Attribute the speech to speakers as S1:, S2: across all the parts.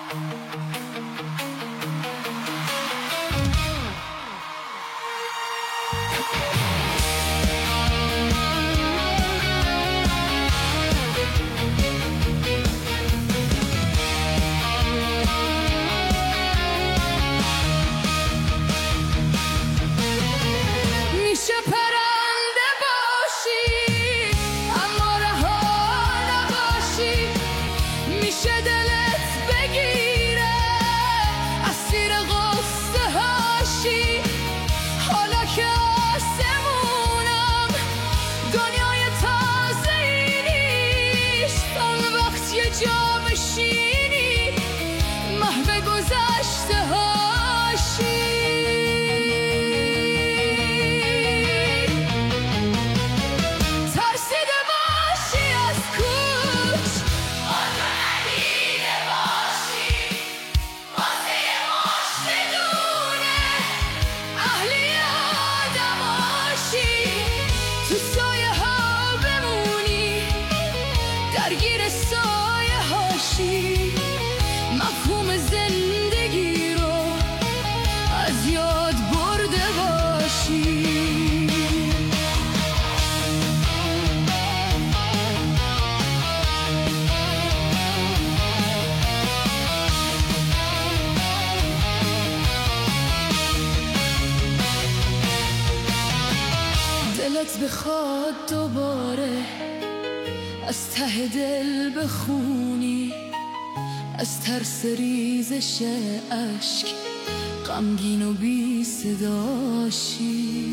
S1: دلت بخواد دوباره از ته دل بخونی، از ترس ریزش اشک غمگین و بی صداشی.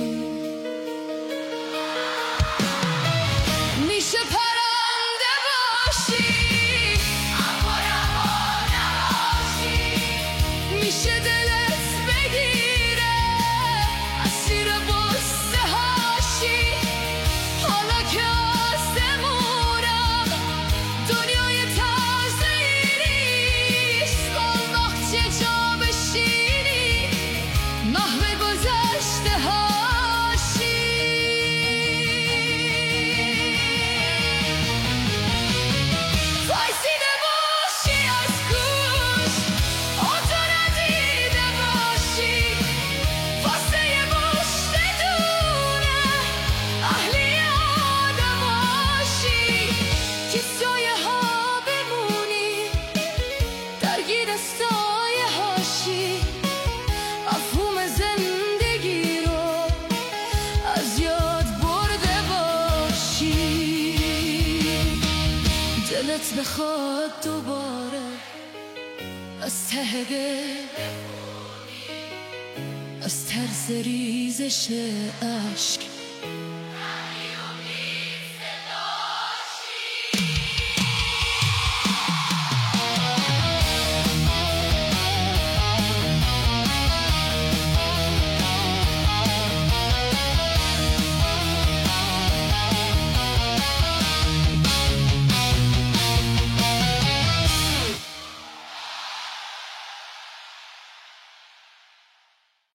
S1: میشه پرنده باشی اما رها نباشی، میشه دلت بگیره اسیر بسته هاشی. حالا که آسمونم دنیای تازه ای نیست، اون وقت یه جا بشینی محو گذشته هاشی. وایسیده باشی از گوش آتو ندیده باشی، واسه یه مشت دونه اهلی آدم باشی که سایه ها بمونی درگیر سایه هاشی. مفهوم زندگی رو از یاد برده باشی. دلت بخواد دوباره از ته دل از ترس ریزش اشک